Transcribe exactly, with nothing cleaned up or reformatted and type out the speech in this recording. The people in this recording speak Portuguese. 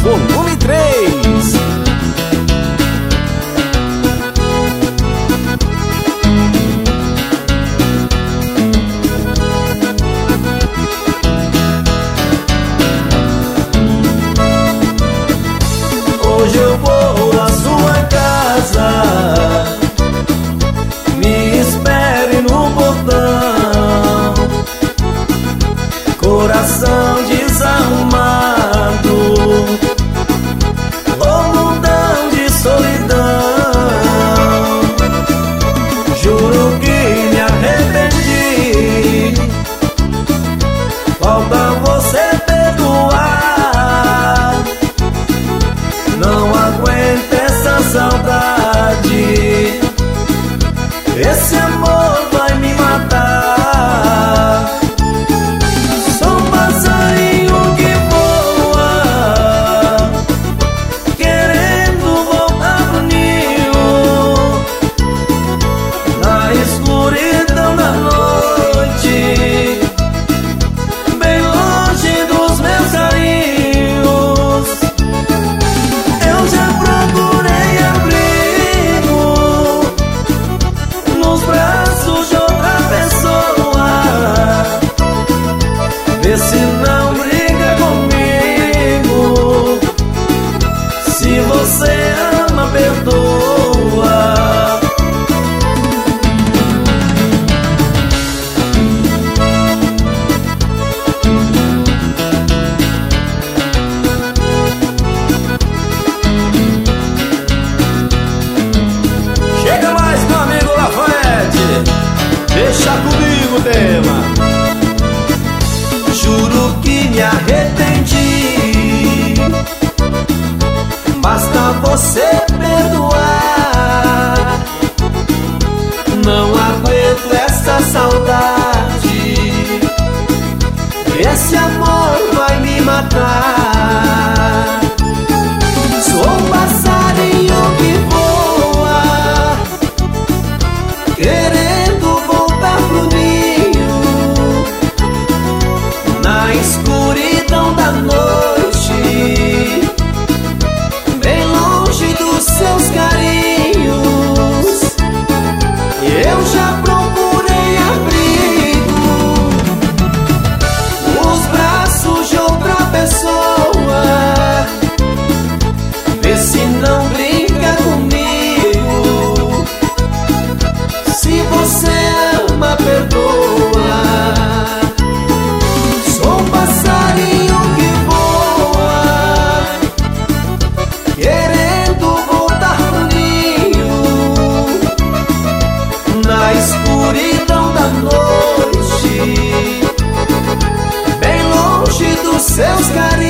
volume três. Hoje eu vou à sua casa, me espere no portão. Coração desarrumado, oh mundão de solidão. Juro que me arrependi, falta você perdoar. Não aguento essa saudade, esse amor vai me matar. Sou um passarinho que voa, querendo voltar pro ninho, na escuridão da noite, bem longe dos meus carinhos. Eu já procurei abrigo nos braços de outra pessoa, vê se não briga comigo. Se você ama, perdoa. Chega mais, meu amigo Lafayette, deixa comigo o tema. Juro que me arrependi, basta você perdoar. Não aguento essa saudade, esse amor vai me matar. Sou um passarinho que voa, querendo voltar pro ninho, na escuridão da noite, bem longe dos seus carinhos. Eu já procurei abrigo nos braços de outra pessoa, vê se não brinca comigo. Se você ama, perdoa. Sou um passarinho que voa, querendo voltar pro ninho, na escuridão da noite, bem longe dos seus carinhos.